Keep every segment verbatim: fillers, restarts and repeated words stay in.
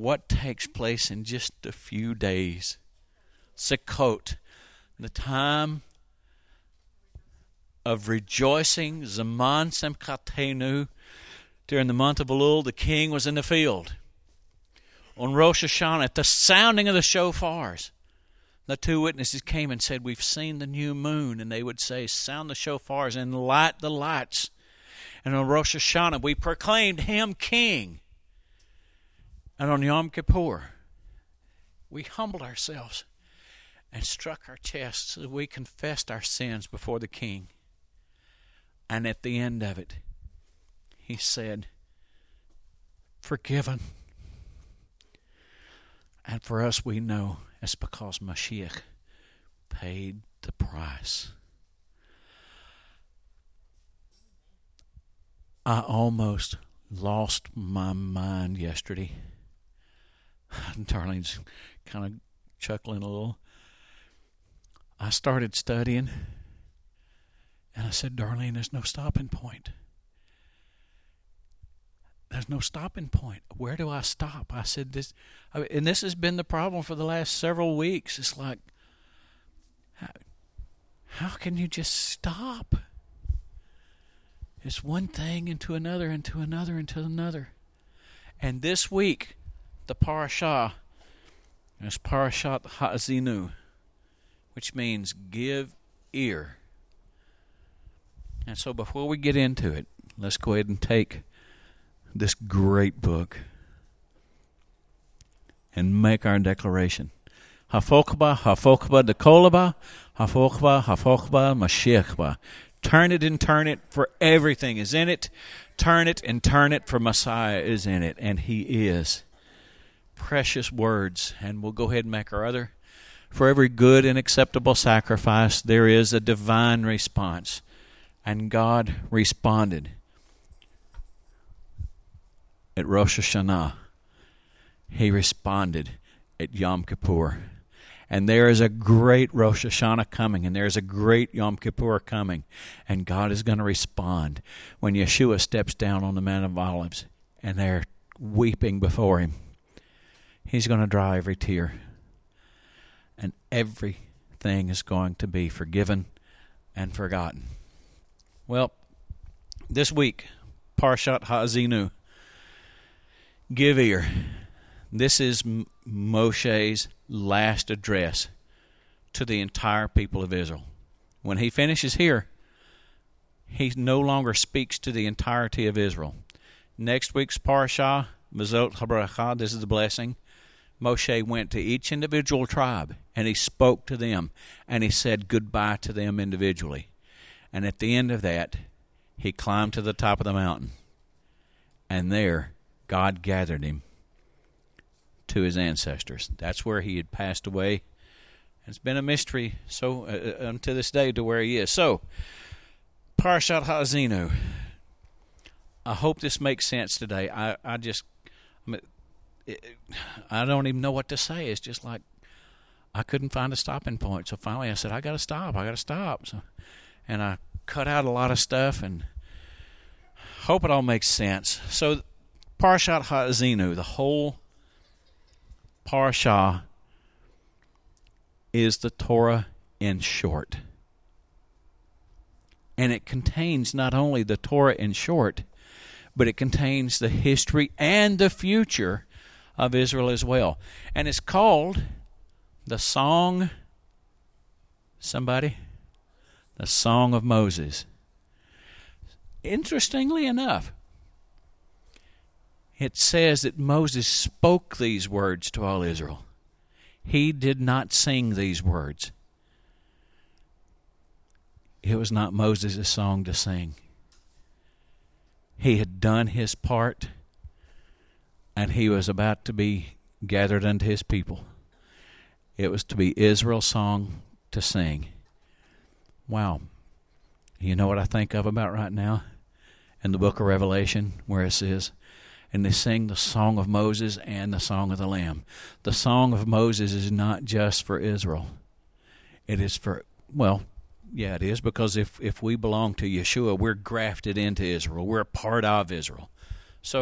what takes place in just a few days. Sukkot, the time of rejoicing, Zaman Simchatenu. During the month of Elul, the king was in the field. On Rosh Hashanah, at the sounding of the shofars, the two witnesses came and said, we've seen the new moon. And they would say, sound the shofars and light the lights. And on Rosh Hashanah, we proclaimed him king. And on Yom Kippur, we humbled ourselves and struck our chests as we confessed our sins before the king. And at the end of it, he said, forgiven. And for us, we know it's because Mashiach paid the price. I almost lost my mind yesterday. Darlene's kind of chuckling a little. I started studying, and I said, Darlene, there's no stopping point. There's no stopping point. Where do I stop? I said this, and this has been the problem for the last several weeks. It's like, how, how can you just stop? It's one thing into another, into another, into another. And this week, the parashah is Parashat Ha'azinu, which means give ear. And so before we get into it, let's go ahead and take this great book and make our declaration. Hafokba, Hafokba, Dekolaba, Hafokba, Hafokba, Mashiachba. Turn it and turn it, for everything is in it. Turn it and turn it, for Messiah is in it, and he is. Precious words, and we'll go ahead and make our other. For every good and acceptable sacrifice, there is a divine response. And God responded at Rosh Hashanah. He responded at Yom Kippur. And there is a great Rosh Hashanah coming, and there is a great Yom Kippur coming. And God is going to respond when Yeshua steps down on the Mount of Olives, and they're weeping before him. He's going to dry every tear. And everything is going to be forgiven and forgotten. Well, this week, Parashat Ha'azinu, give ear. This is M- Moshe's last address to the entire people of Israel. When he finishes here, he no longer speaks to the entirety of Israel. Next week's Parashah, Mazot HaBracha, this is the blessing. Moshe went to each individual tribe, and he spoke to them, and he said goodbye to them individually. And at the end of that, he climbed to the top of the mountain, and there God gathered him to his ancestors. That's where he had passed away. It's been a mystery so uh, unto this day to where he is. So, Parashat Ha'azinu. I hope this makes sense today. I, I just, I, mean, it, I don't even know what to say. It's just like I couldn't find a stopping point. So finally I said, I got to stop. I got to stop. So, and I cut out a lot of stuff and hope it all makes sense. So, Parashat Ha'azinu, the whole Parashah is the Torah in short. And it contains not only the Torah in short, but it contains the history and the future of Israel as well. And it's called the Song, somebody? The Song of Moses. Interestingly enough, it says that Moses spoke these words to all Israel. He did not sing these words. It was not Moses' song to sing. He had done his part, and he was about to be gathered unto his people. It was to be Israel's song to sing. Wow. You know what I think of about right now? In the book of Revelation, where it says, and they sing the song of Moses and the song of the Lamb. The song of Moses is not just for Israel. It is for, well, yeah, it is, because if, if we belong to Yeshua, we're grafted into Israel. We're a part of Israel. So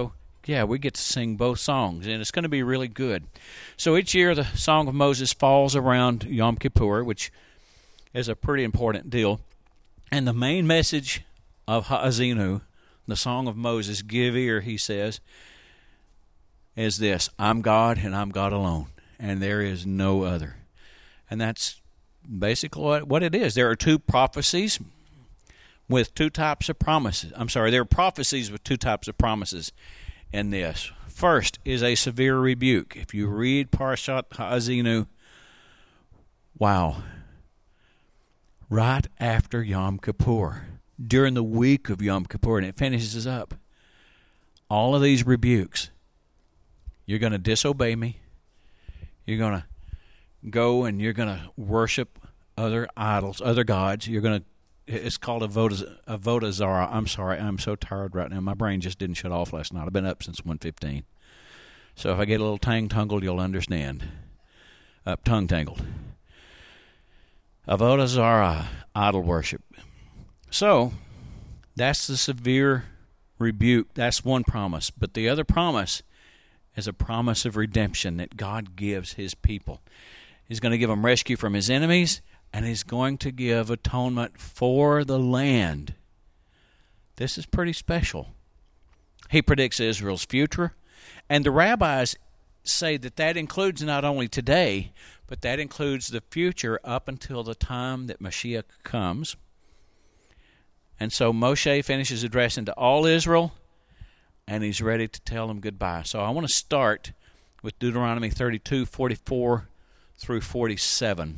Yeah, we get to sing both songs, and it's going to be really good. So each year the Song of Moses falls around Yom Kippur, which is a pretty important deal. And the main message of Ha'azinu, the Song of Moses, give ear, he says, is this: I'm God and I'm God alone, and there is no other. And that's basically what it is. There are two prophecies with two types of promises. I'm sorry, there are prophecies with two types of promises in this. First is a severe rebuke. If you read Parashat Ha'azinu, wow, right after Yom Kippur, during the week of Yom Kippur, and it finishes up, all of these rebukes. You're going to disobey me. You're going to go and you're going to worship other idols, other gods. You're going to, it's called Avodah, Avodah Zarah. I'm sorry, I'm so tired right now. My brain just didn't shut off last night. I've been up since one fifteen. So if I get a little tang-tangled, you'll understand. Up tongue-tangled. Avodah Zarah, idol worship. So, that's the severe rebuke. That's one promise. But the other promise is a promise of redemption that God gives his people. He's going to give them rescue from his enemies, and he's going to give atonement for the land. This is pretty special. He predicts Israel's future, and the rabbis say that that includes not only today, but that includes the future up until the time that Mashiach comes. And so Moshe finishes addressing to all Israel, and he's ready to tell them goodbye. So I want to start with Deuteronomy thirty-two, forty-four through forty-seven.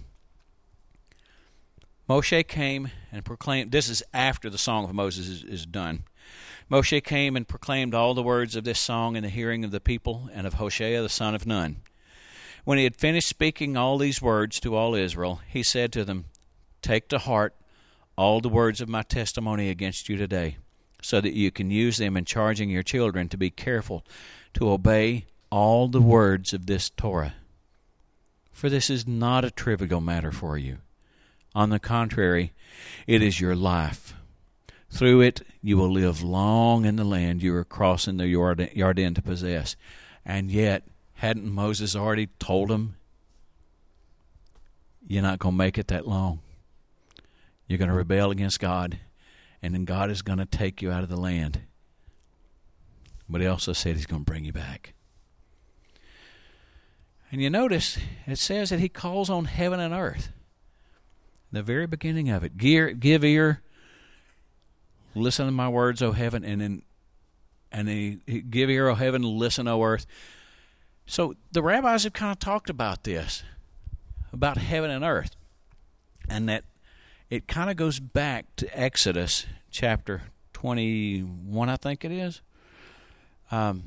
Moshe came and proclaimed, this is after the Song of Moses is, is done. Moshe came and proclaimed all the words of this song in the hearing of the people and of Hoshea the son of Nun. When he had finished speaking all these words to all Israel, he said to them, take to heart all the words of my testimony against you today, so that you can use them in charging your children to be careful to obey all the words of this Torah. For this is not a trivial matter for you. On the contrary, it is your life. Through it you will live long in the land you are crossing the Jordan to possess. And yet, hadn't Moses already told them, you're not going to make it that long? You're going to rebel against God, and then God is going to take you out of the land. But he also said he's going to bring you back. And you notice, it says that he calls on heaven and earth. The very beginning of it. Give ear, listen to my words, O heaven, and then and then he, give ear, O heaven, listen, O earth. So the rabbis have kind of talked about this, about heaven and earth, and that it kind of goes back to Exodus chapter twenty-one, I think it is. Um,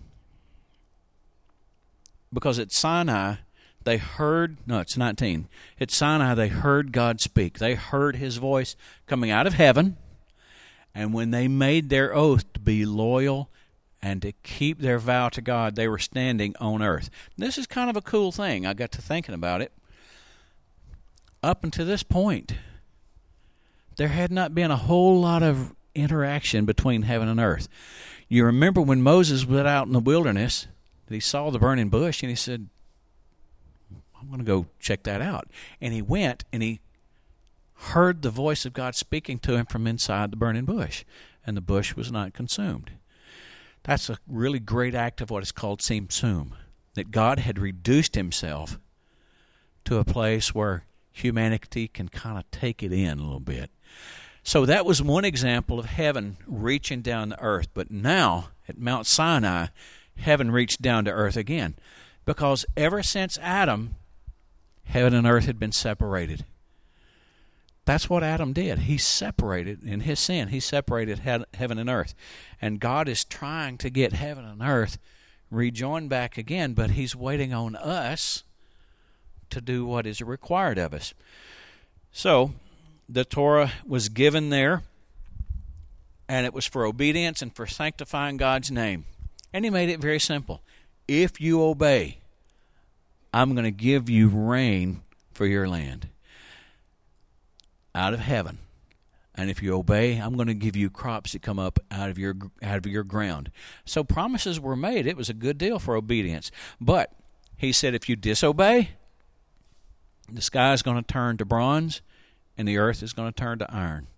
because at Sinai, they heard, no, it's nineteen. At Sinai, they heard God speak. They heard his voice coming out of heaven. And when they made their oath to be loyal and to keep their vow to God, they were standing on earth. This is kind of a cool thing. I got to thinking about it. Up until this point, there had not been a whole lot of interaction between heaven and earth. You remember when Moses was out in the wilderness, that he saw the burning bush, and he said, I'm going to go check that out. And he went, and he heard the voice of God speaking to him from inside the burning bush, and the bush was not consumed. That's a really great act of what is called tzimtzum, that God had reduced himself to a place where humanity can kind of take it in a little bit. So that was one example of heaven reaching down to earth. But now, at Mount Sinai, heaven reached down to earth again. Because ever since Adam, heaven and earth had been separated. That's what Adam did. He separated, in his sin, he separated heaven and earth. And God is trying to get heaven and earth rejoined back again, but he's waiting on us to do what is required of us. So, the Torah was given there, and it was for obedience and for sanctifying God's name. And he made it very simple. If you obey, I'm going to give you rain for your land out of heaven. And if you obey, I'm going to give you crops that come up out of your out of your ground. So promises were made. It was a good deal for obedience. But he said, if you disobey, the sky is going to turn to bronze, and the earth is going to turn to iron.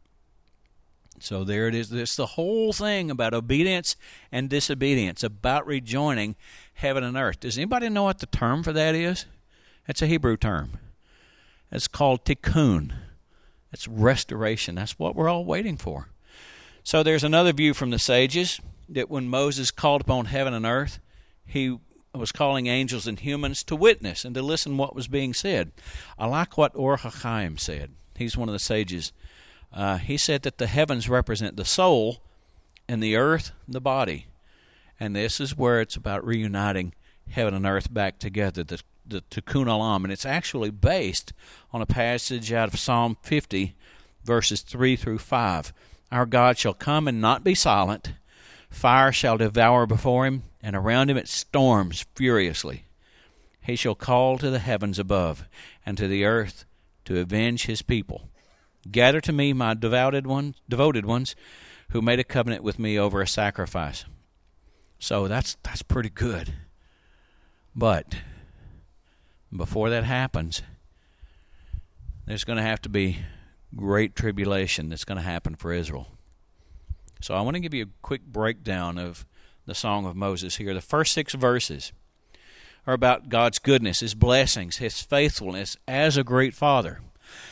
So there it is. It's the whole thing about obedience and disobedience, about rejoining heaven and earth. Does anybody know what the term for that is? It's a Hebrew term. It's called tikkun. It's restoration. That's what we're all waiting for. So there's another view from the sages that when Moses called upon heaven and earth, he was calling angels and humans to witness and to listen what was being said. I like what Or HaChaim said. He's one of the sages. Uh, he said that the heavens represent the soul and the earth the body. And this is where it's about reuniting heaven and earth back together, the the Tikkun Olam, and it's actually based on a passage out of Psalm fifty, verses three through five. Our God shall come and not be silent. Fire shall devour before him, and around him it storms furiously. He shall call to the heavens above, and to the earth to avenge his people. Gather to me my devoted ones, devoted ones, who made a covenant with me over a sacrifice. So that's that's pretty good. But before that happens, there's going to have to be great tribulation that's going to happen for Israel. So I want to give you a quick breakdown of the Song of Moses here. The first six verses are about God's goodness, his blessings, his faithfulness as a great father.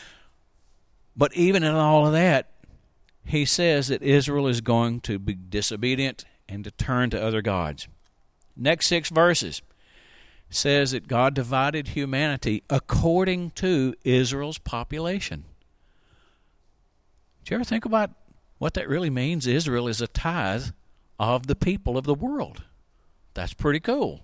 But even in all of that, he says that Israel is going to be disobedient and to turn to other gods. Next six verses says that God divided humanity according to Israel's population. Did you ever think about what that really means? Israel is a tithe of the people of the world. That's pretty cool.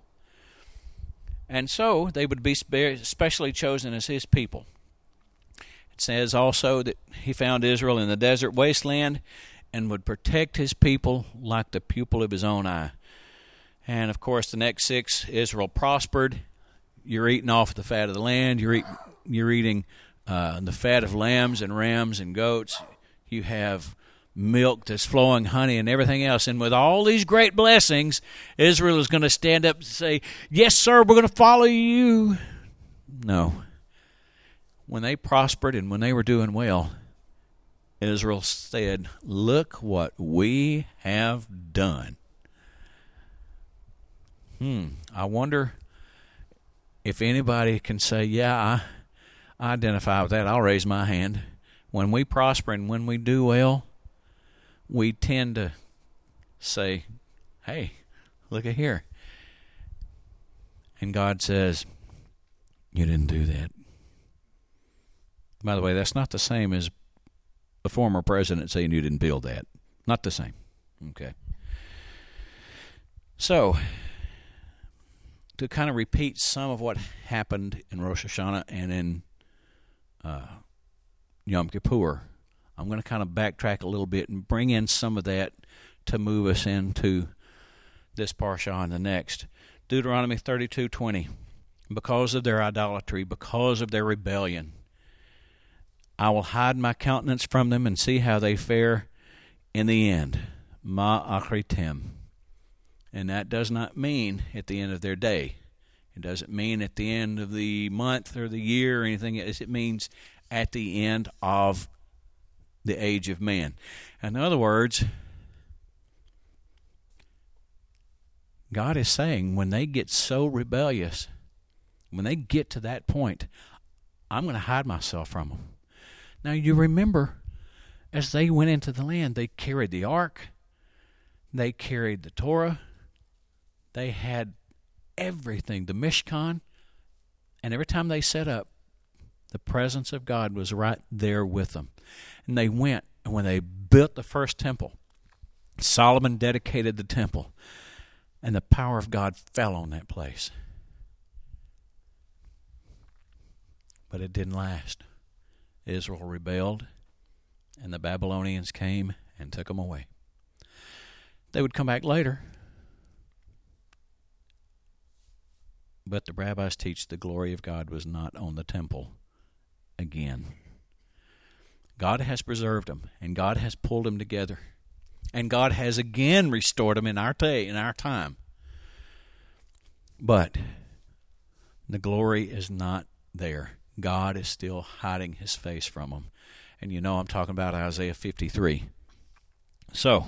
And so they would be specially chosen as his people. It says also that he found Israel in the desert wasteland and would protect his people like the pupil of his own eye. And, of course, the next six, Israel prospered. You're eating off the fat of the land. You're, eat, you're eating uh, the fat of lambs and rams and goats. You have milk that's flowing, honey, and everything else. And with all these great blessings, Israel is going to stand up and say, yes, sir, we're going to follow you. No. When they prospered and when they were doing well, Israel said, look what we have done. Hmm. I wonder if anybody can say, yeah, I, I identify with that. I'll raise my hand. When we prosper and when we do well, we tend to say, hey, look at here. And God says, you didn't do that. By the way, that's not the same as a former president saying you didn't build that. Not the same. Okay. So, to kind of repeat some of what happened in Rosh Hashanah and in uh, Yom Kippur, I'm going to kind of backtrack a little bit and bring in some of that to move us into this parsha and the next. Deuteronomy thirty-two twenty. Because of their idolatry, because of their rebellion, I will hide my countenance from them and see how they fare in the end. Ma achritem. And that does not mean at the end of their day. It doesn't mean at the end of the month or the year or anything else. It means at the end of the age of man. In other words, God is saying when they get so rebellious, when they get to that point, I'm going to hide myself from them. Now you remember, as they went into the land, they carried the ark, they carried the Torah, they had everything, the Mishkan, and every time they set up, the presence of God was right there with them. And they went, and when they built the first temple, Solomon dedicated the temple, and the power of God fell on that place. But it didn't last. Israel rebelled, and the Babylonians came and took them away. They would come back later, but the rabbis teach the glory of God was not on the temple again. God has preserved them, and God has pulled them together. And God has again restored them in our day, in our time. But the glory is not there. God is still hiding his face from them. And you know I'm talking about Isaiah fifty-three. So,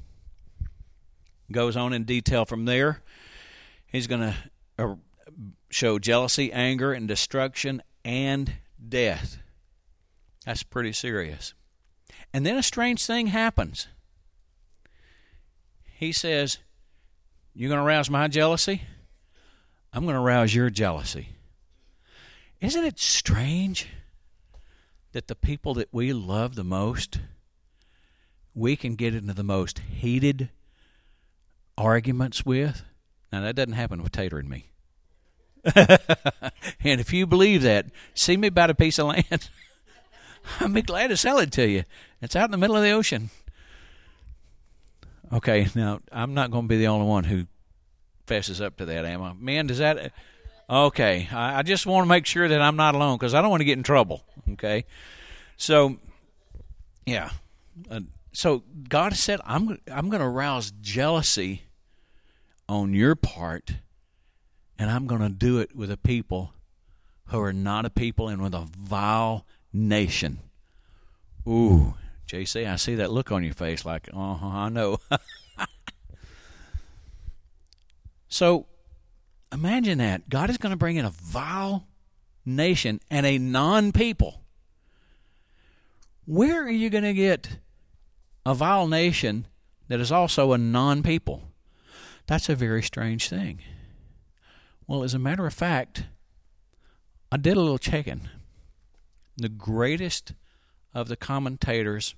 goes on in detail from there. He's going to uh, show jealousy, anger, and destruction, and death. That's pretty serious. And then a strange thing happens. He says, you're going to arouse my jealousy? I'm going to arouse your jealousy. Isn't it strange that the people that we love the most, we can get into the most heated arguments with? Now, that doesn't happen with Tater and me. And if you believe that, see me about a piece of land. I'll be glad to sell it to you. It's out in the middle of the ocean. Okay, now, I'm not going to be the only one who fesses up to that, am I? Man, does that... Okay, I, I just want to make sure that I'm not alone because I don't want to get in trouble, okay? So, yeah. Uh, so, God said, I'm, I'm going to arouse jealousy on your part, and I'm going to do it with a people who are not a people and with a vile nation. Ooh, J C, I see that look on your face like, uh-huh, I know. So, imagine that. God is going to bring in a vile nation and a non-people. Where are you going to get a vile nation that is also a non-people? That's a very strange thing. Well, as a matter of fact, I did a little checking. The greatest of the commentators,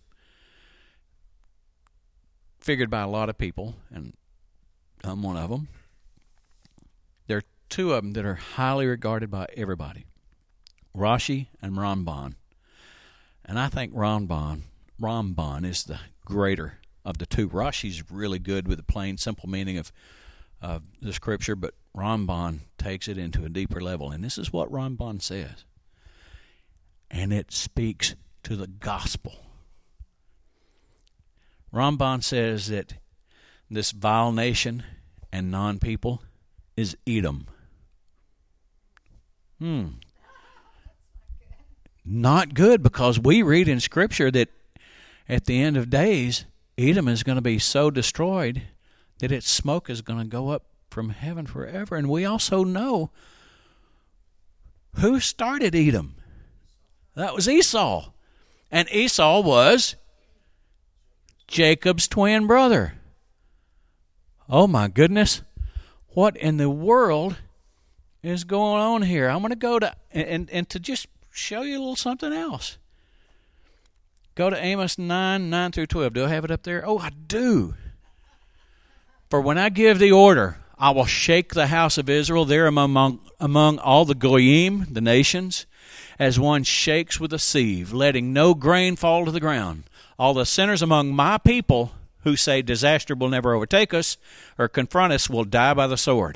figured by a lot of people, and I'm one of them, there are two of them that are highly regarded by everybody, Rashi and Ramban. And I think Ramban, Ramban is the greater of the two. Rashi's really good with the plain, simple meaning of uh, the Scripture, but Ramban takes it into a deeper level. And this is what Ramban says. And it speaks to the gospel. Ramban says that this vile nation and non-people is Edom. Hmm. Not good, because we read in Scripture that at the end of days, Edom is going to be so destroyed that its smoke is going to go up from heaven forever. And we also know who started Edom. That was Esau. And Esau was Jacob's twin brother. Oh my goodness. What in the world is going on here? I'm going to go to, and, and to just show you a little something else. Go to Amos nine, nine through twelve. Do I have it up there? Oh, I do. For when I give the order, I will shake the house of Israel there among, among all the goyim, the nations, as one shakes with a sieve, letting no grain fall to the ground. All the sinners among my people who say disaster will never overtake us or confront us will die by the sword.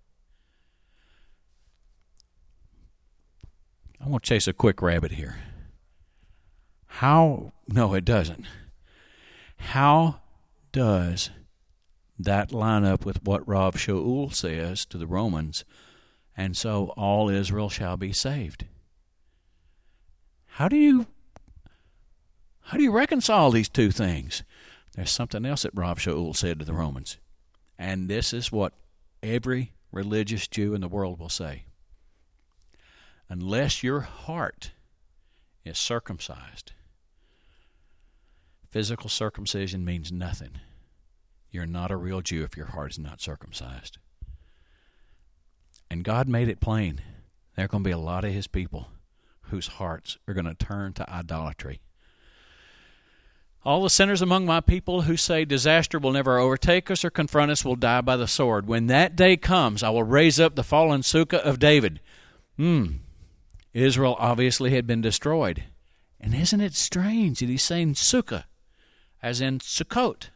I want to chase a quick rabbit here. How, no it doesn't. How does that line up with what Rav Shaul says to the Romans, and so all Israel shall be saved? How do you how do you reconcile these two things? There's something else that Rav Shaul said to the Romans, and this is what every religious Jew in the world will say. Unless your heart is circumcised, physical circumcision means nothing. You're not a real Jew if your heart is not circumcised. And God made it plain. There are going to be a lot of His people whose hearts are going to turn to idolatry. All the sinners among my people who say disaster will never overtake us or confront us will die by the sword. When that day comes, I will raise up the fallen Sukkah of David. Hmm. Israel obviously had been destroyed. And isn't it strange that he's saying Sukkah, as in Sukkot?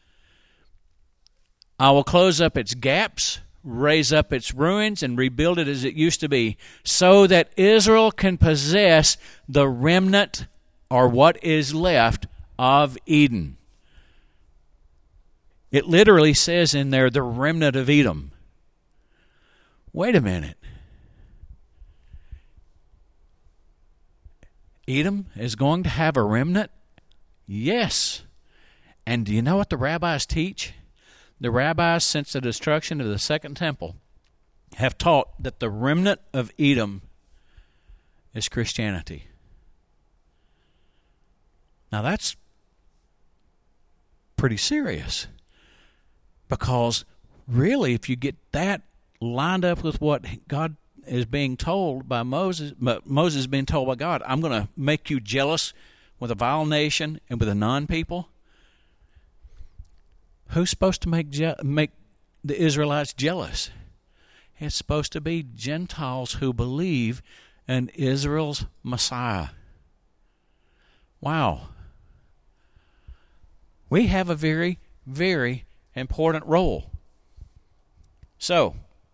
I will close up its gaps, raise up its ruins, and rebuild it as it used to be, so that Israel can possess the remnant or what is left of Eden. It literally says in there, the remnant of Edom. Wait a minute. Edom is going to have a remnant? Yes. And do you know what the rabbis teach? The rabbis, since the destruction of the Second Temple, have taught that the remnant of Edom is Christianity. Now that's pretty serious, because really, if you get that lined up with what God is being told by Moses, Moses is being told by God, I'm going to make you jealous with a vile nation and with a non-people. Who's supposed to make je- make the Israelites jealous? It's supposed to be Gentiles who believe in Israel's Messiah. Wow. We have a very, very important role. So,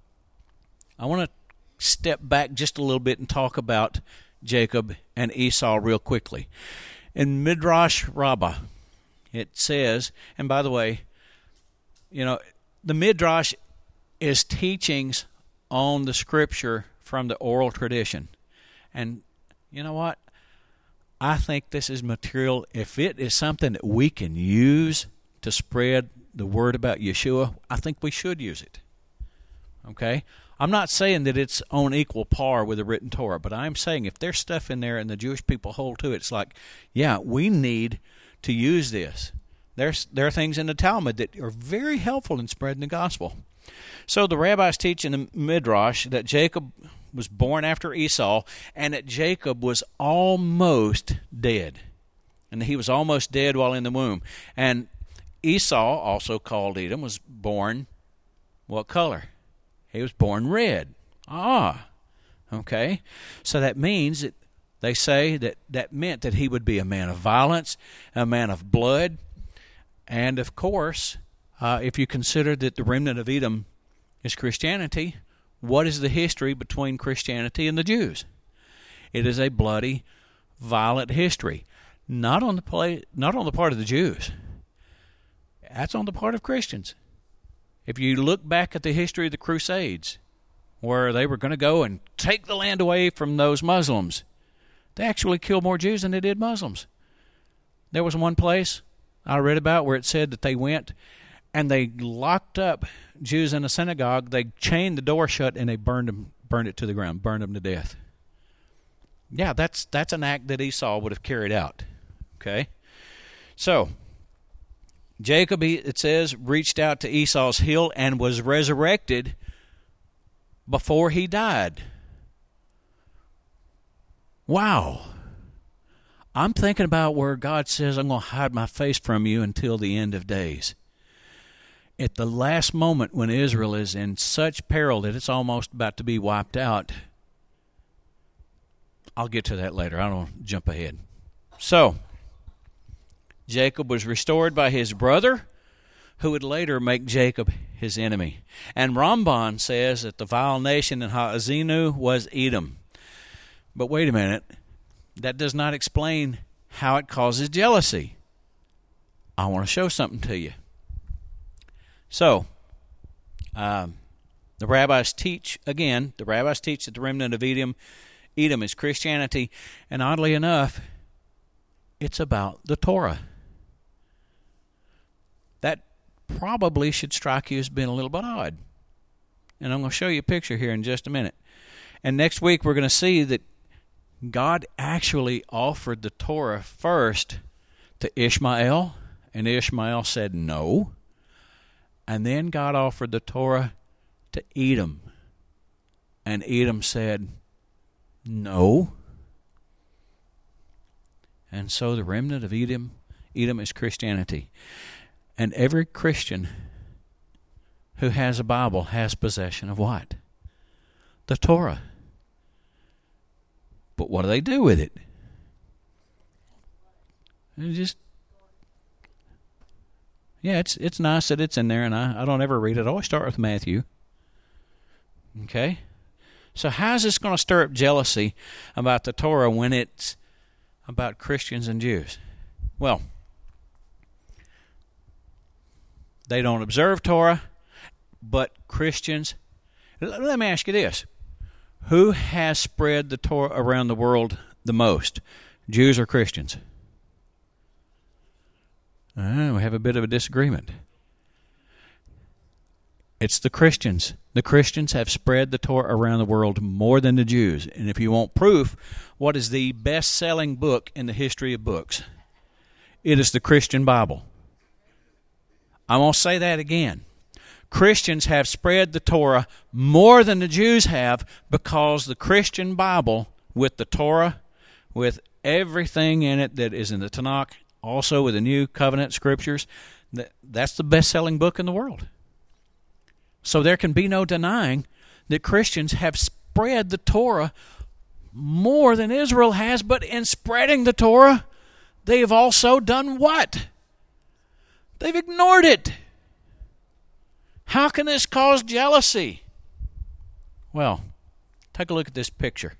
I want to step back just a little bit and talk about Jacob and Esau real quickly. In Midrash Rabbah, it says, and by the way, you know, the Midrash is teachings on the Scripture from the oral tradition. And you know what? I think this is material. If it is something that we can use to spread the word about Yeshua, I think we should use it. Okay? I'm not saying that it's on equal par with the written Torah, but I'm saying if there's stuff in there and the Jewish people hold to it, it's like, yeah, we need to use this. There's, there are things in the Talmud that are very helpful in spreading the gospel. So the rabbis teach in the Midrash that Jacob was born after Esau, and that Jacob was almost dead. And he was almost dead while in the womb. And Esau, also called Edom, was born what color? He was born red. Ah, okay. So that means that they say that that meant that he would be a man of violence, a man of blood. And of course, uh, if you consider that the remnant of Edom is Christianity, what is the history between Christianity and the Jews? It is a bloody, violent history. Not on the play, not on the part of the Jews. That's on the part of Christians. If you look back at the history of the Crusades, where they were going to go and take the land away from those Muslims, they actually killed more Jews than they did Muslims. There was one place I read about where it said that they went and they locked up Jews in a synagogue, they chained the door shut, and they burned them, burned it to the ground, burned them to death. Yeah, that's that's an act that Esau would have carried out. Okay? So, Jacob, it says, reached out to Esau's hill and was resurrected before he died. Wow. I'm thinking about where God says, I'm going to hide my face from you until the end of days. At the last moment when Israel is in such peril that it's almost about to be wiped out. I'll get to that later. I don't want to jump ahead. So, Jacob was restored by his brother, who would later make Jacob his enemy. And Ramban says that the vile nation in Ha'azinu was Edom. But wait a minute. That does not explain how it causes jealousy. I want to show something to you. So, um, the rabbis teach, again, the rabbis teach that the remnant of Edom, Edom is Christianity, and oddly enough, it's about the Torah. That probably should strike you as being a little bit odd. And I'm going to show you a picture here in just a minute. And next week we're going to see that God actually offered the Torah first to Ishmael, and Ishmael said no. And then God offered the Torah to Edom, and Edom said no. And so the remnant of Edom, Edom is Christianity. And every Christian who has a Bible has possession of what? The Torah. But what do they do with it? They just, yeah, it's it's nice that it's in there, and I, I don't ever read it. I always start with Matthew. Okay? So how is this going to stir up jealousy about the Torah when it's about Christians and Jews? Well, they don't observe Torah, but Christians... Let me ask you this. Who has spread the Torah around the world the most? Jews or Christians? Uh, we have a bit of a disagreement. It's the Christians. The Christians have spread the Torah around the world more than the Jews. And if you want proof, what is the best-selling book in the history of books? It is the Christian Bible. I'm going to say that again. Christians have spread the Torah more than the Jews have because the Christian Bible, with the Torah, with everything in it that is in the Tanakh, also with the New Covenant Scriptures, that, that's the best-selling book in the world. So there can be no denying that Christians have spread the Torah more than Israel has, but in spreading the Torah, they have also done what? They've ignored it. How can this cause jealousy? Well, take a look at this picture.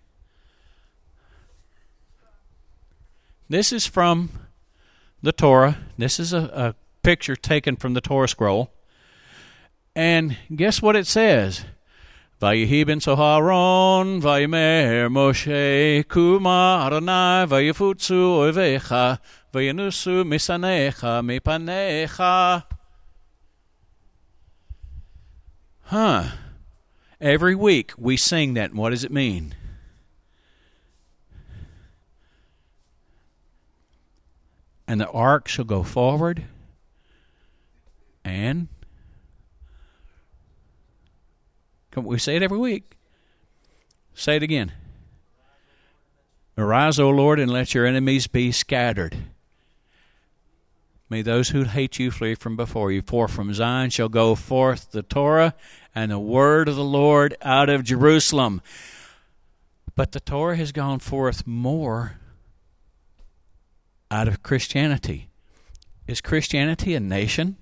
This is from the Torah. This is a, a picture taken from the Torah scroll. And guess what it says? Vayehi ben Soharon, Vayemer Moshe, Kuma Adonai, Vayefutsu oivecha, Vayenusu misanecha, mipanecha. Huh. Every week we sing that, and what does it mean? And the ark shall go forward, and we say it every week. Say it again. Arise, O Lord, and let your enemies be scattered. May those who hate you flee from before you. For from Zion shall go forth the Torah and the word of the Lord out of Jerusalem. But the Torah has gone forth more out of Christianity. Is Christianity a nation?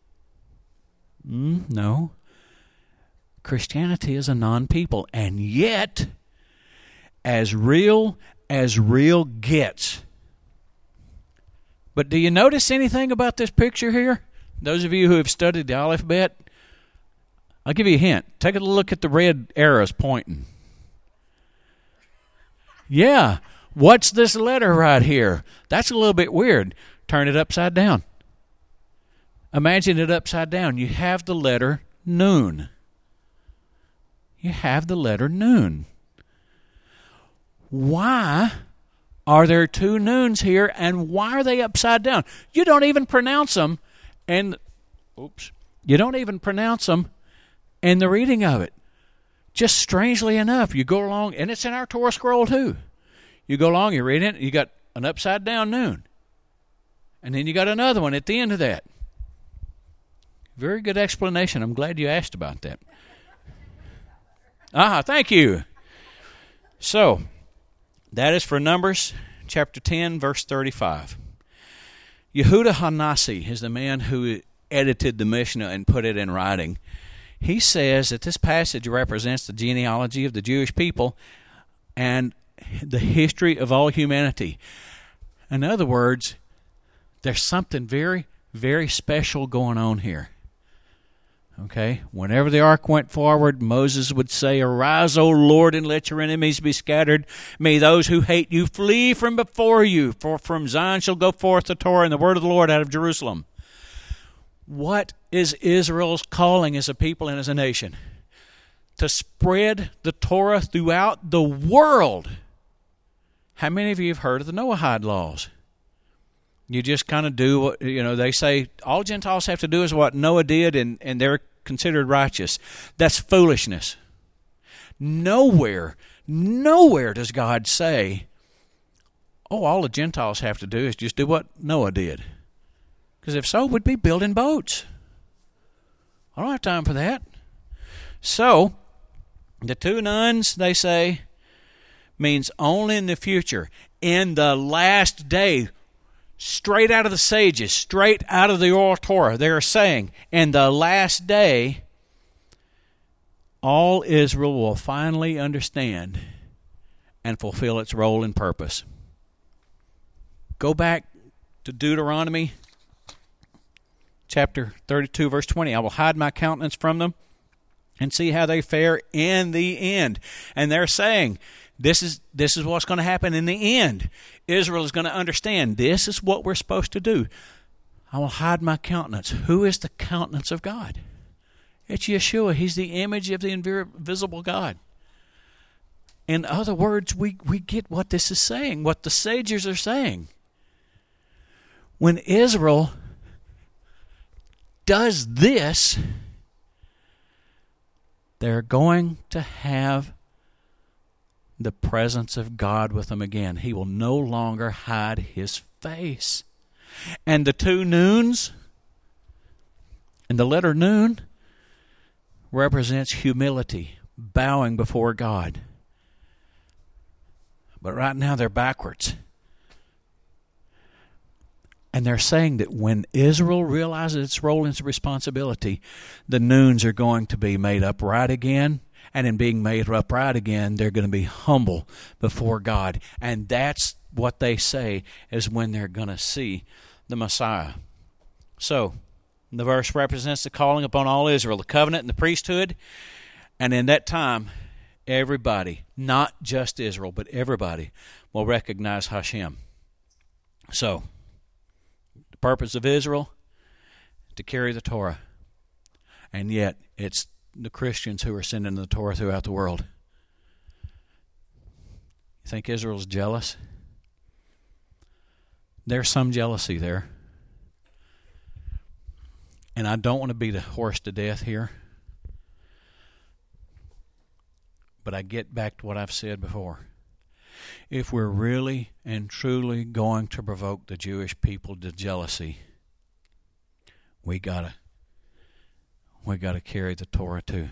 Mm, no. Christianity is a non-people, and yet, as real as real gets. But do you notice anything about this picture here? Those of you who have studied the alphabet, I'll give you a hint. Take a look at the red arrows pointing. Yeah, what's this letter right here? That's a little bit weird. Turn it upside down. Imagine it upside down. You have the letter Nun. You have the letter Nun. Why are there two Nuns here, and why are they upside down? You don't even pronounce them, and oops, you don't even pronounce them in the reading of it. Just strangely enough, you go along, and it's in our Torah scroll too. You go along, you read it, you got an upside down Nun, and then you got another one at the end of that. Very good explanation. I'm glad you asked about that. Ah, thank you. So, that is for Numbers chapter ten, verse thirty-five. Yehuda Hanasi is the man who edited the Mishnah and put it in writing. He says that this passage represents the genealogy of the Jewish people and the history of all humanity. In other words, there's something very, very special going on here. Okay, whenever the ark went forward, Moses would say, Arise, O Lord, and let your enemies be scattered. May those who hate you flee from before you. For from Zion shall go forth the Torah and the word of the Lord out of Jerusalem. What is Israel's calling as a people and as a nation? To spread the Torah throughout the world. How many of you have heard of the Noahide laws? You just kind of do what, you know, they say all Gentiles have to do is what Noah did, and, and they're considered righteous. That's foolishness. Nowhere, nowhere does God say, oh, all the Gentiles have to do is just do what Noah did. Because if so, we'd be building boats. I don't have time for that. So, the two nuns, they say, means only in the future. In the last day, straight out of the sages, straight out of the oral Torah, they are saying, in the last day, all Israel will finally understand and fulfill its role and purpose. Go back to Deuteronomy chapter thirty-two, verse twenty. I will hide my countenance from them and see how they fare in the end. And they're saying, this is this is what's going to happen in the end. Israel is going to understand this is what we're supposed to do. I will hide my countenance. Who is the countenance of God? It's Yeshua. He's the image of the invisible God. In other words, we, we get what this is saying, what the sages are saying. When Israel does this, they're going to have the presence of God with them again. He will no longer hide his face. And the two noons, and the letter noon represents humility, bowing before God. But right now they're backwards. And they're saying that when Israel realizes its role and its responsibility, the noons are going to be made upright again. And in being made upright again, they're going to be humble before God. And that's what they say is when they're going to see the Messiah. So, the verse represents the calling upon all Israel, the covenant and the priesthood. And in that time, everybody, not just Israel, but everybody, will recognize Hashem. So, the purpose of Israel, to carry the Torah. And yet, it's the Christians who are sending the Torah throughout the world. You think Israel's jealous? There's some jealousy there. And I don't want to beat a horse to death here. But I get back to what I've said before. If we're really and truly going to provoke the Jewish people to jealousy, we gotta we gotta carry the Torah too.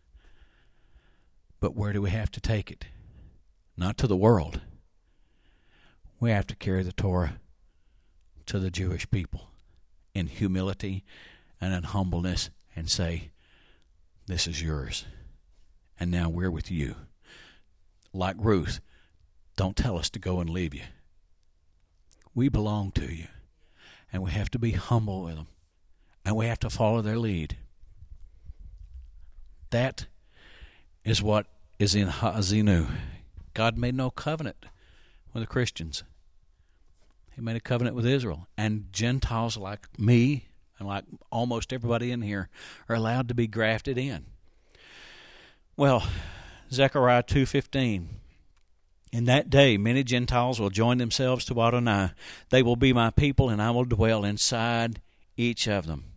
But where do we have to take it? Not to the world. We have to carry the Torah to the Jewish people in humility and in humbleness and say, this is yours. And now we're with you. Like Ruth, don't tell us to go and leave you. We belong to you. And we have to be humble with them. And we have to follow their lead. That is what is in Ha'azinu. God made no covenant with the Christians. He made a covenant with Israel. And Gentiles like me and like almost everybody in here are allowed to be grafted in. Well, Zechariah two fifteen. In that day, many Gentiles will join themselves to Adonai. They will be my people, and I will dwell inside each of them.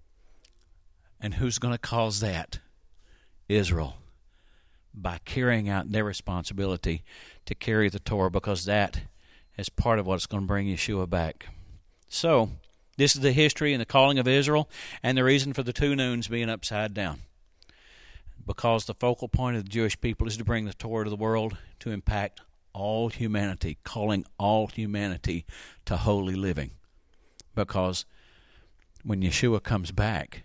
And who's going to cause that? Israel. By carrying out their responsibility to carry the Torah, because that is part of what's going to bring Yeshua back. So, this is the history and the calling of Israel, and the reason for the two noons being upside down. Because the focal point of the Jewish people is to bring the Torah to the world, to impact all humanity, calling all humanity to holy living. Because when Yeshua comes back,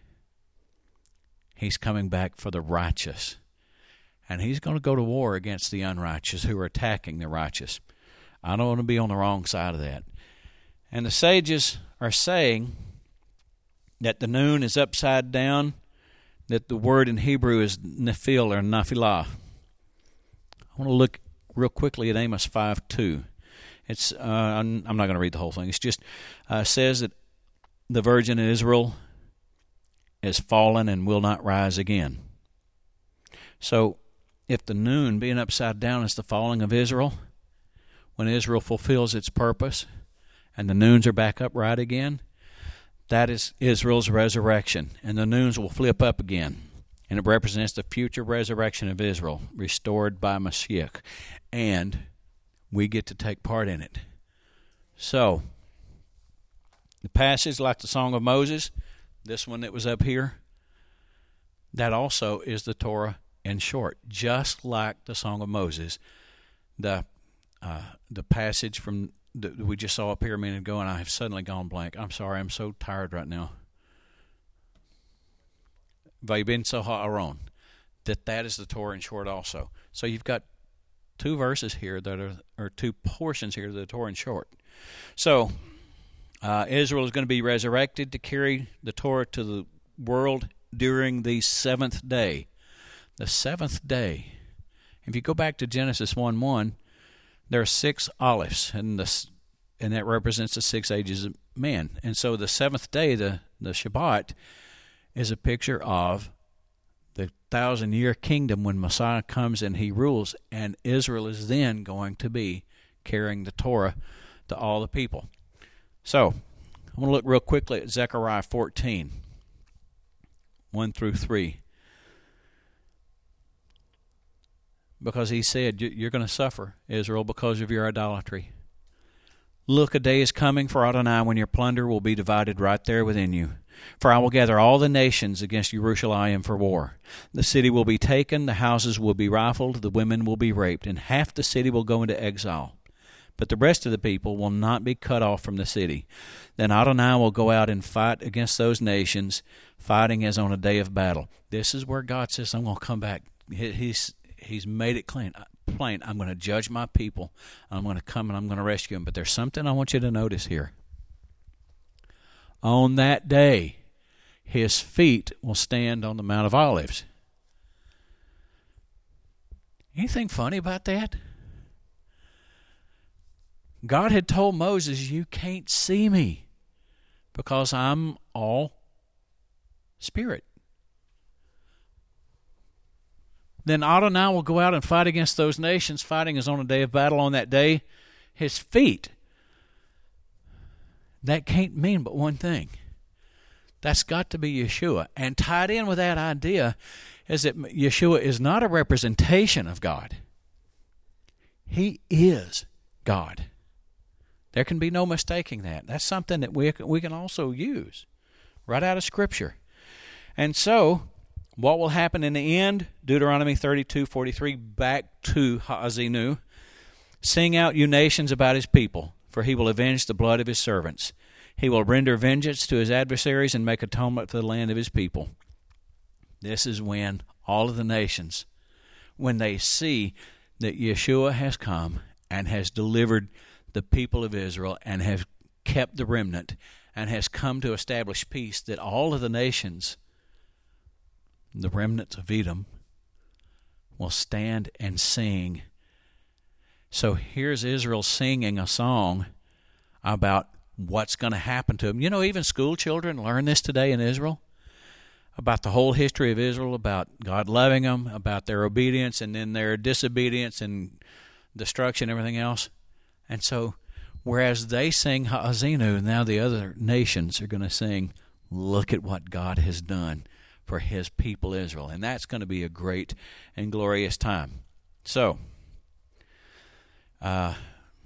he's coming back for the righteous. And he's going to go to war against the unrighteous who are attacking the righteous. I don't want to be on the wrong side of that. And the sages are saying that the noon is upside down, that the word in Hebrew is nephil or naphilah. I want to look real quickly at Amos five two. It's uh, I'm, I'm not going to read the whole thing. It's just uh, says that the virgin Israel is fallen and will not rise again. So, if the noon being upside down is the falling of Israel, when Israel fulfills its purpose and the noons are back upright again, that is Israel's resurrection. And the noons will flip up again. And it represents the future resurrection of Israel, restored by Mashiach. And we get to take part in it. So, the passage like the Song of Moses, this one that was up here, that also is the Torah in short. Just like the Song of Moses, the uh, the passage from that we just saw up here a minute ago, and I have suddenly gone blank. I'm sorry, I'm so tired right now. Vayben Ha'aron, that that is the Torah in short also. So you've got two verses here that are, or two portions here that are the Torah in short. So, uh, Israel is going to be resurrected to carry the Torah to the world during the seventh day. The seventh day. If you go back to Genesis one one, there are six olives, and the, and that represents the six ages of man. And so the seventh day, the, the Shabbat, is a picture of the thousand-year kingdom when Messiah comes and he rules, and Israel is then going to be carrying the Torah to all the people. So, I'm going to look real quickly at Zechariah fourteen, one through three. Because he said, you're going to suffer, Israel, because of your idolatry. Look, a day is coming for Adonai when your plunder will be divided right there within you. For I will gather all the nations against Jerusalem for war. The city will be taken, the houses will be rifled, the women will be raped, and half the city will go into exile. But the rest of the people will not be cut off from the city. Then Adonai will go out and fight against those nations, fighting as on a day of battle. This is where God says, I'm going to come back. He's He's made it clean, plain. I'm going to judge my people. I'm going to come and I'm going to rescue them. But there's something I want you to notice here. On that day, his feet will stand on the Mount of Olives. Anything funny about that? God had told Moses, you can't see me because I'm all spirit. Then Adonai will go out and fight against those nations. Fighting is on a day of battle. On that day, his feet. That can't mean but one thing. That's got to be Yeshua. And tied in with that idea is that Yeshua is not a representation of God. He is God. There can be no mistaking that. That's something that we we can also use right out of Scripture. And so, what will happen in the end? Deuteronomy thirty-two forty-three, back to Ha'azinu. Sing out, you nations, about his people, for he will avenge the blood of his servants. He will render vengeance to his adversaries and make atonement for the land of his people. This is when all of the nations, when they see that Yeshua has come and has delivered the people of Israel and has kept the remnant and has come to establish peace, that all of the nations, the remnants of Edom, will stand and sing. So here's Israel singing a song about what's going to happen to them. You know, even school children learn this today in Israel, about the whole history of Israel, about God loving them, about their obedience and then their disobedience and destruction and everything else. And so, whereas they sing Ha'azinu, now the other nations are going to sing, look at what God has done for his people Israel. And that's going to be a great and glorious time. So, uh,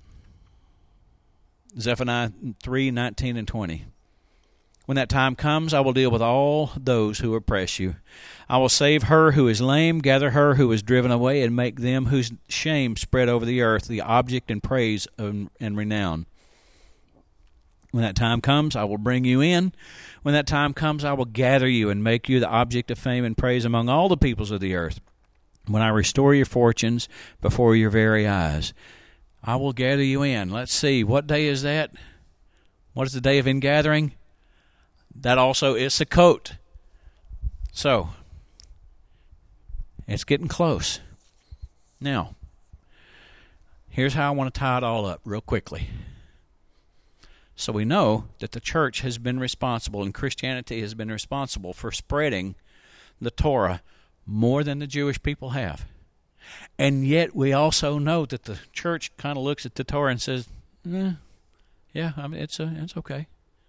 Zephaniah three nineteen and twenty. When that time comes, I will deal with all those who oppress you. I will save her who is lame, gather her who is driven away, and make them whose shame spread over the earth the object and praise and renown. When that time comes, I will bring you in. When that time comes, I will gather you and make you the object of fame and praise among all the peoples of the earth. When I restore your fortunes before your very eyes, I will gather you in. Let's see, what day is that? What is the day of ingathering? That also is Sukkot. So, it's getting close. Now, here's how I want to tie it all up real quickly. So we know that the church has been responsible and Christianity has been responsible for spreading the Torah more than the Jewish people have. And yet we also know that the church kind of looks at the Torah and says, eh, yeah, I mean, it's, uh, it's okay.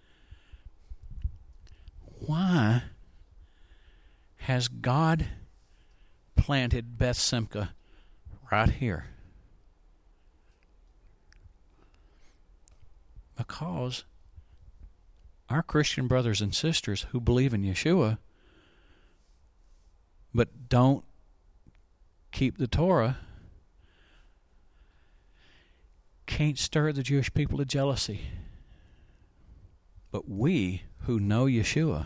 Why has God planted Beth Simcha right here? Because our Christian brothers and sisters who believe in Yeshua but don't keep the Torah can't stir the Jewish people to jealousy. But we who know Yeshua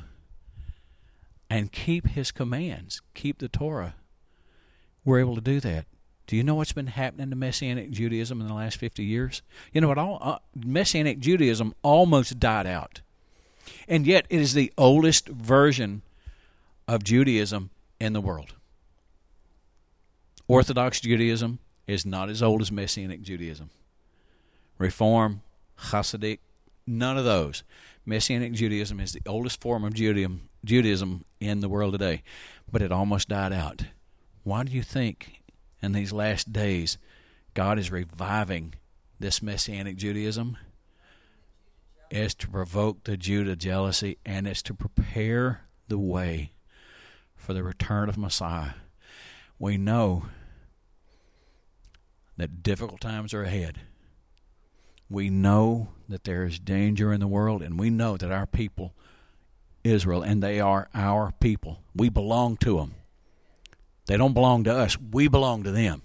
and keep his commands, keep the Torah, we're able to do that. Do you know what's been happening to Messianic Judaism in the last fifty years? You know what? All uh, Messianic Judaism almost died out. And yet it is the oldest version of Judaism in the world. Orthodox Judaism is not as old as Messianic Judaism. Reform, Hasidic, none of those. Messianic Judaism is the oldest form of Judaism, Judaism in the world today. But it almost died out. Why do you think in these last days God is reviving this Messianic Judaism? It's to provoke the Judah jealousy, and it's to prepare the way for the return of Messiah. We know that difficult times are ahead. We know that there is danger in the world, and we know that our people, Israel, and they are our people. We belong to them. They don't belong to us. We belong to them.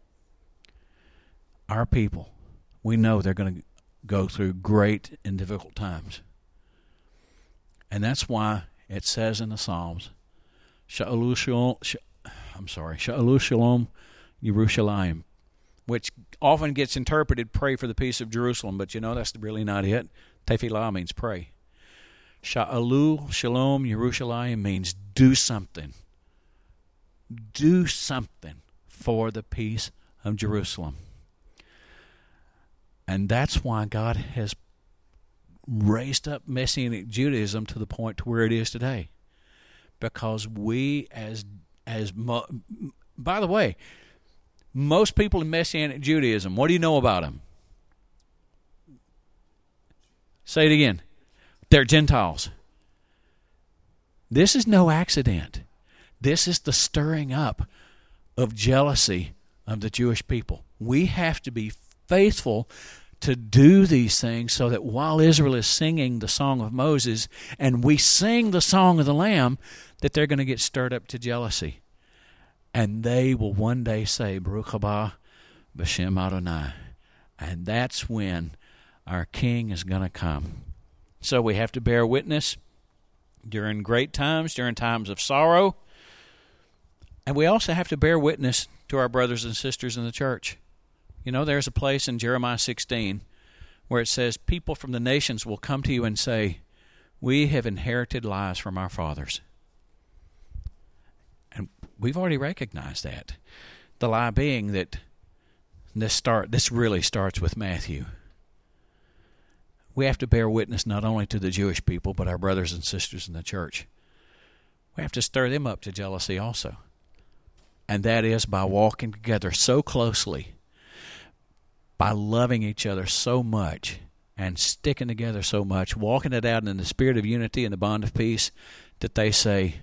Our people, we know they're going to go through great and difficult times. And that's why it says in the Psalms, Sha'alu Shalom, I'm sorry, Sha'alu Shalom Yerushalayim, which often gets interpreted, pray for the peace of Jerusalem, but you know that's really not it. Tefillah means pray. Sha'alu Shalom Yerushalayim means do something. Do something for the peace of Jerusalem. And that's why God has raised up Messianic Judaism to the point to where it is today. Because we as, as mo- by the way, most people in Messianic Judaism, what do you know about them? Say it again. They're Gentiles. This is no accident. This is the stirring up of jealousy of the Jewish people. We have to be faithful to do these things so that while Israel is singing the song of Moses and we sing the song of the Lamb, that they're going to get stirred up to jealousy. And they will one day say, Baruch haba b'shem Adonai. And that's when our King is going to come. So we have to bear witness during great times, during times of sorrow. And we also have to bear witness to our brothers and sisters in the church. You know, there's a place in Jeremiah sixteen where it says, people from the nations will come to you and say, we have inherited lies from our fathers. And we've already recognized that. The lie being that this start this really starts with Matthew. We have to bear witness not only to the Jewish people, but our brothers and sisters in the church. We have to stir them up to jealousy also. And that is by walking together so closely, by loving each other so much, and sticking together so much, walking it out in the spirit of unity and the bond of peace, that they say,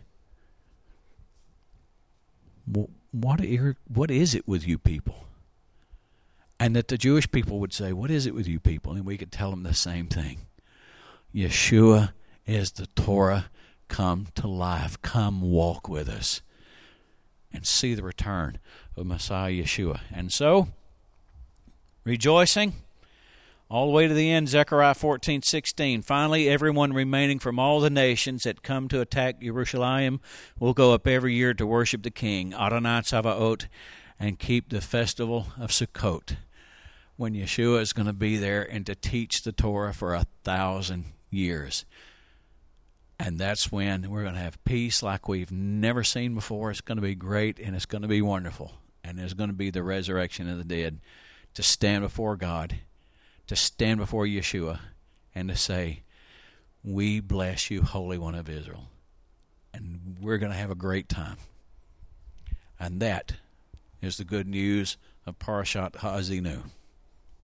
what what is it with you people? And that the Jewish people would say, what is it with you people? And we could tell them the same thing. Yeshua is the Torah come to life. Come walk with us and see the return of Messiah Yeshua. And so, rejoicing all the way to the end, Zechariah fourteen sixteen. Finally, everyone remaining from all the nations that come to attack Jerusalem will go up every year to worship the King, Adonai Tzavaot, and keep the festival of Sukkot, when Yeshua is going to be there and to teach the Torah for a thousand years. And that's when we're going to have peace like we've never seen before. It's going to be great, and it's going to be wonderful. And there's going to be the resurrection of the dead, to stand before God, to stand before Yeshua, and to say, we bless you, Holy One of Israel. And we're going to have a great time. And that is the good news of Parashat Ha'azinu.